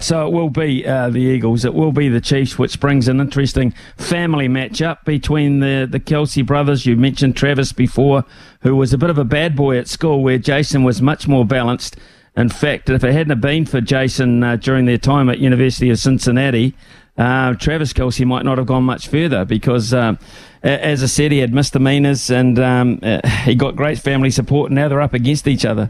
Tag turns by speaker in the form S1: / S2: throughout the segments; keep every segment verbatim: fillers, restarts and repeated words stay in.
S1: So it will be uh, the Eagles, it will be the Chiefs, which brings an interesting family matchup between the, the Kelce brothers. You mentioned Travis before, who was a bit of a bad boy at school, where Jason was much more balanced. In fact, if it hadn't have been for Jason uh, during their time at University of Cincinnati, uh, Travis Kelce might not have gone much further because, uh, as I said, he had misdemeanors and um, uh, he got great family support, and now they're up against each other.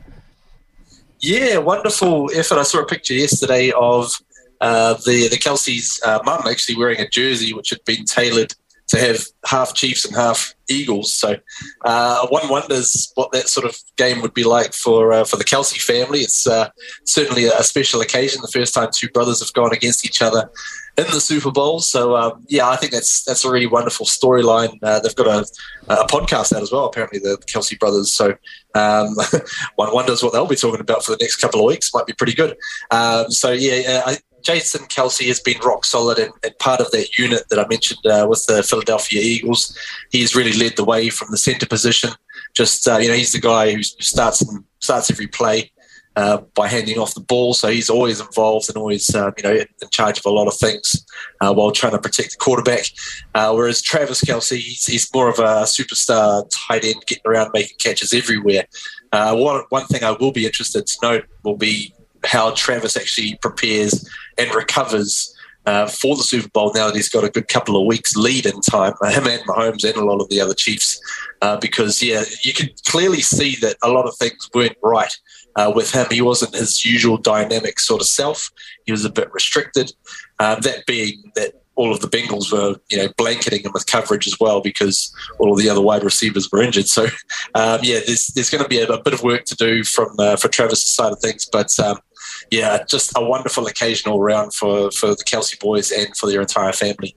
S2: Yeah, wonderful effort. I saw a picture yesterday of uh, the, the Kelce's uh, mum actually wearing a jersey which had been tailored to have half Chiefs and half Eagles. So uh, one wonders what that sort of game would be like for uh, for the Kelce family. It's uh, certainly a special occasion, the first time two brothers have gone against each other in the Super Bowl. So, um, yeah, I think that's that's a really wonderful storyline. Uh, they've got a, a podcast out as well, apparently, the Kelce brothers. So um, one wonders what they'll be talking about for the next couple of weeks. Might be pretty good. Um, so, yeah, I Jason Kelce has been rock solid and, and part of that unit that I mentioned uh, with the Philadelphia Eagles. He's really led the way from the center position. Just, uh, you know, he's the guy who starts starts every play uh, by handing off the ball. So he's always involved and always, uh, you know, in charge of a lot of things uh, while trying to protect the quarterback. Uh, whereas Travis Kelce, he's, he's more of a superstar tight end, getting around, making catches everywhere. Uh, one, one thing I will be interested to note will be how Travis actually prepares and recovers uh, for the Super Bowl now that he's got a good couple of weeks lead in time, uh, him and Mahomes and a lot of the other Chiefs, uh, because, yeah, you can clearly see that a lot of things weren't right uh, with him. He wasn't his usual dynamic sort of self. He was a bit restricted, uh, that being that all of the Bengals were, you know, blanketing him with coverage as well because all of the other wide receivers were injured. So, um, yeah, there's there's going to be a, a bit of work to do from uh, for Travis' side of things, but um, yeah, just a wonderful occasion all around for, for the Kelce boys and for their entire family.